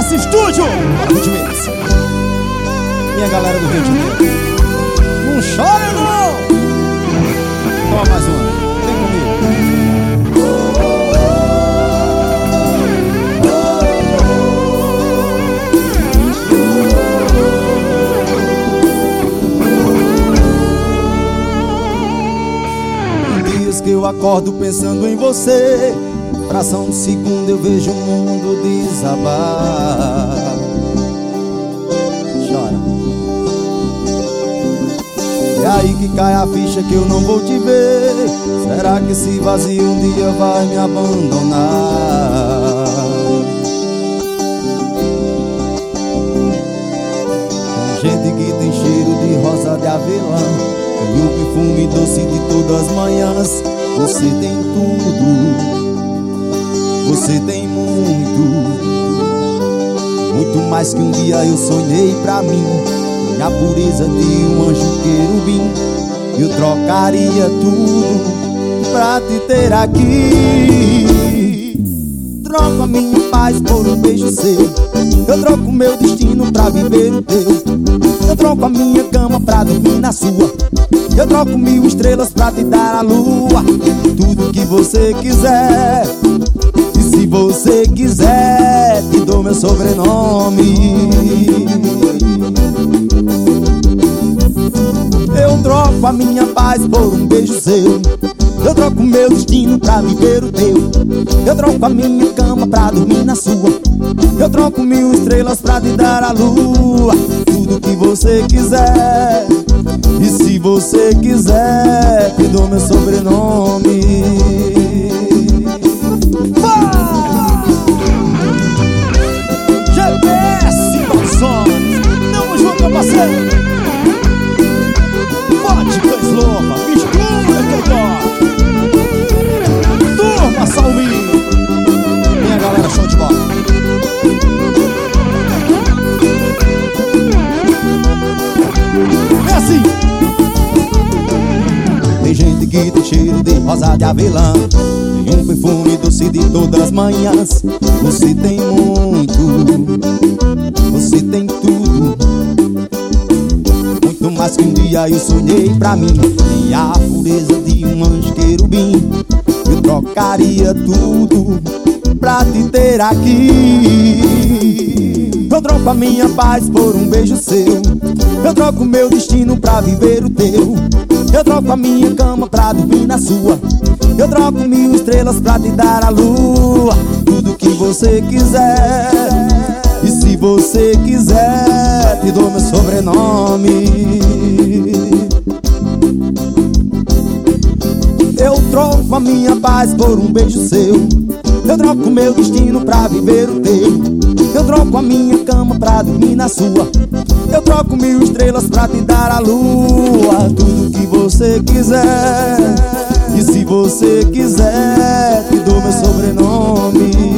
Footmix Studio. Bora, Footmix. Minha galera do Rio de Janeiro, não chora não. Toma mais uma, vem comigo. Tem dias que eu acordo pensando em você, fração de segundo eu vejo o mundo desabar. Chora. É aí que cai a ficha que eu não vou te ver. Será que esse vazio um dia vai me abandonar? Tem gente que tem cheiro de rosa de avelã e o perfume doce de todas as manhãs. Você tem tudo, você tem muito, muito mais que um dia eu sonhei pra mim. A pureza de um anjo querubim, eu trocaria tudo pra te ter aqui. Troco a minha paz por um beijo seu, eu troco meu destino pra viver o teu. Eu troco a minha cama pra dormir na sua, eu troco 1000 estrelas pra te dar a lua. Tudo que você quiser, e se você quiser, te dou meu sobrenome. Eu troco a minha paz por um beijo seu, eu troco meu destino pra viver o teu. Eu troco a minha cama pra dormir na sua, eu troco 1000 estrelas pra te dar a lua. Tudo que você quiser, e se você quiser, te dou meu sobrenome. GPS Produções, tamo junto, meu parceiro. Vodka Slova, mistura que eu gosto. Turma Salminho, minha galera, show de bola. É assim. Tem gente que tem cheiro de rosa de avelã, tem um perfume doce de todas as manhãs. Você tem muito, você tem tudo, muito mais que um dia eu sonhei pra mim. Tem a pureza de um anjo querubim, eu trocaria tudo pra te ter aqui. Eu troco a minha paz por um beijo seu, eu troco meu destino pra viver o teu. Eu troco a minha cama pra dormir na sua, eu troco 1000 estrelas pra te dar a lua. Tudo que você quiser, e se você quiser, te dou meu sobrenome. Eu troco a minha paz por um beijo seu, eu troco meu destino pra viver o teu. Eu troco a minha cama pra dormir na sua, eu troco 1000 estrelas pra te dar a lua. Tudo que você quiser, e se você quiser, te dou meu sobrenome.